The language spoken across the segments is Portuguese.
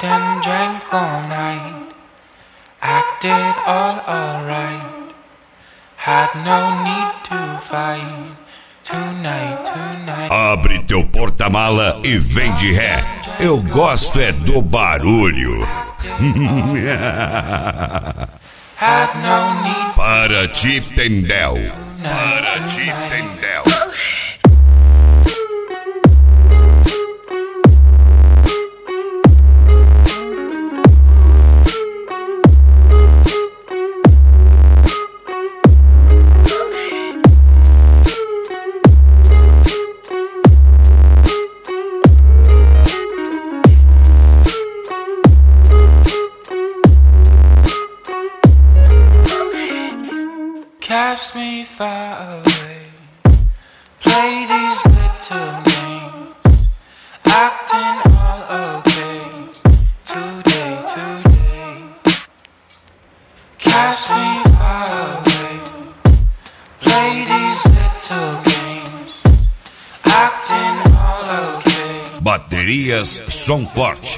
Smoked and drank all night, acted all alright, had no need to fight. Tonight. Abre teu porta-mala e vem de ré. Eu gosto é do barulho. Para ti, Tendel. Para ti, Tendel. Cast me far away, play these little games, acting all okay, today. Cast me far away, play these little games, acting all okay. Baterias som forte.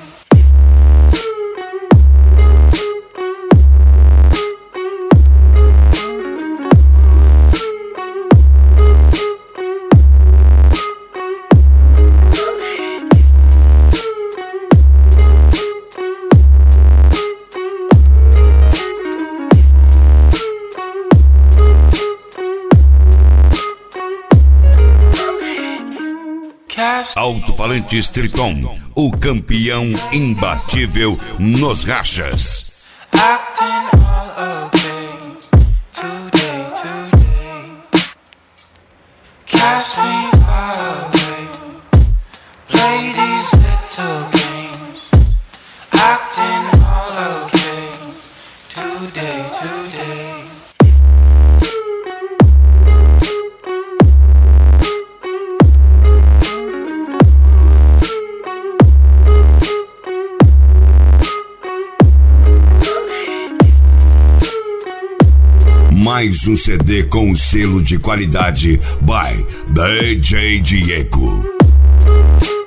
Alto-falantes Triton, o campeão imbatível nos rachas. Acting all okay, today. Cast me far away, play these little games, acting all okay, today. Mais um CD com o selo de qualidade by DJ Diego.